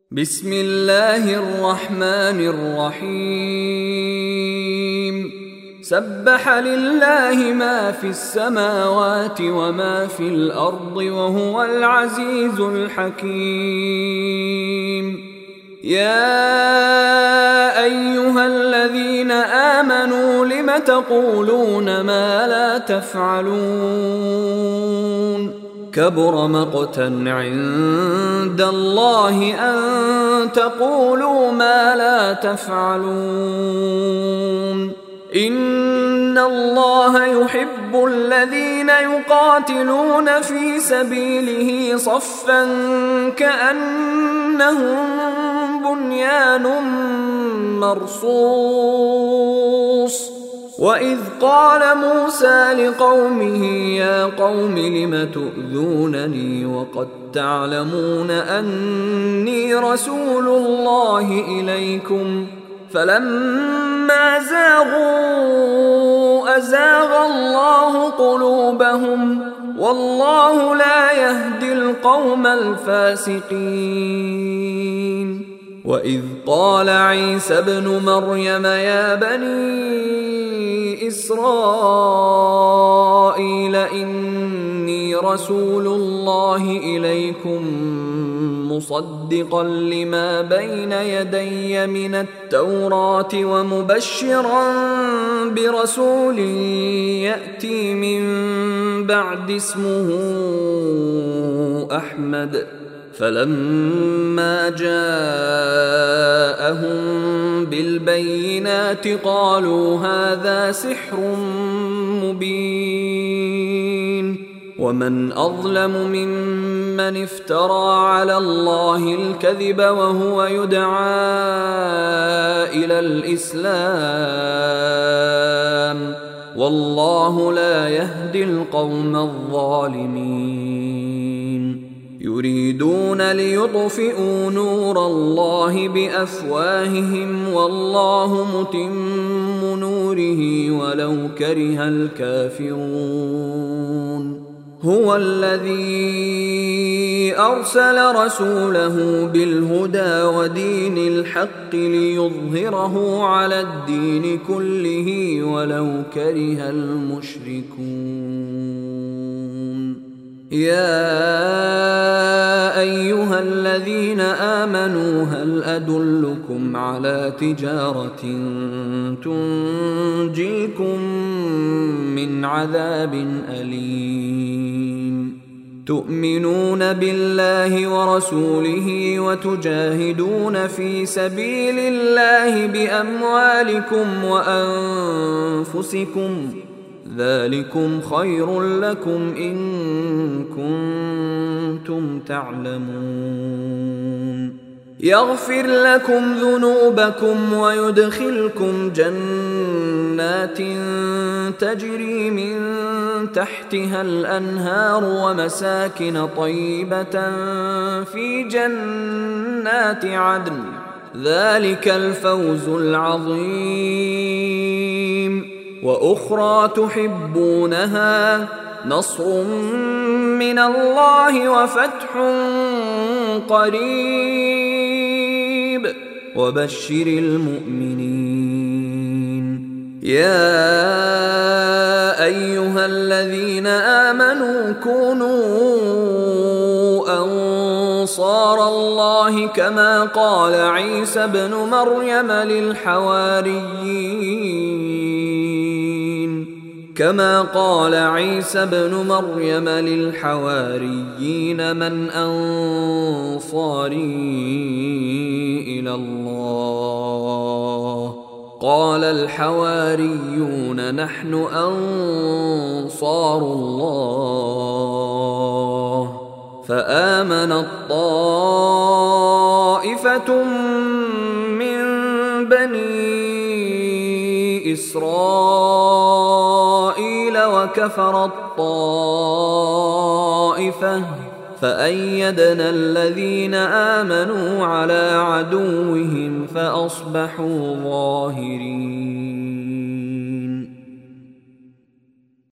بسم الله الرحمن الرحيم سبح لله ما في السماوات وما في الأرض وهو العزيز الحكيم. يا أيها الذين آمنوا لم تقولون ما لا تفعلون؟ كبر مقتا عند الله أن تقولوا ما لا تفعلون. إن الله يحب الذين يقاتلون في سبيله صفا كأنهم بنيان مرصوص. وإذ قال موسى لقومه يا قوم لم تؤذونني وقد تعلمون أني رسول الله إليكم فلما زاغوا أزاغ الله قلوبهم والله لا يهدي القوم الفاسقين. وإذ قال عيسى ابن مريم يا بني إسرائيل إني رسول الله إليكم مصدقا لما بين يدي من التوراة ومبشرا برسول يأتي من بعد اسمه أحمد. فلما جاءهم بالبينات قالوا هذا سحر مبين. ومن أظلم ممن افترى على الله الكذب وهو يدعى إلى الإسلام والله لا يهدي القوم الظالمين. يريدون ليطفئوا نور الله بأفواههم والله متم نوره ولو كره الكافرون. هو الذي أرسل رسوله بالهدى ودين الحق ليظهره على الدين كله ولو كره المشركون. يا أيها الذين آمنوا هل أدلكم على تجارة تنجيكم من عذاب أليم؟ تؤمنون بالله ورسوله وتجاهدون في سبيل الله بأموالكم وأنفسكم ذلكم خير لكم إن كنتم تعلمون. يغفر لكم ذنوبكم ويدخلكم جنات تجري من تحتها الأنهار ومساكن طيبة في جنات عدن ذلك الفوز العظيم. وأخرى تحبونها نصر من الله وفتح قريب وبشر المؤمنين. يا أيها الذين آمنوا كونوا أنصار الله كما قال عيسى ابن مريم للحواريين من أنصاري إلى الله؟ قال الحواريون نحن أنصار الله. فآمنت طائفة من بني إسرائيل وكفرت طائفة فأيدنا الذين آمنوا على عدوهم فأصبحوا ظاهرين.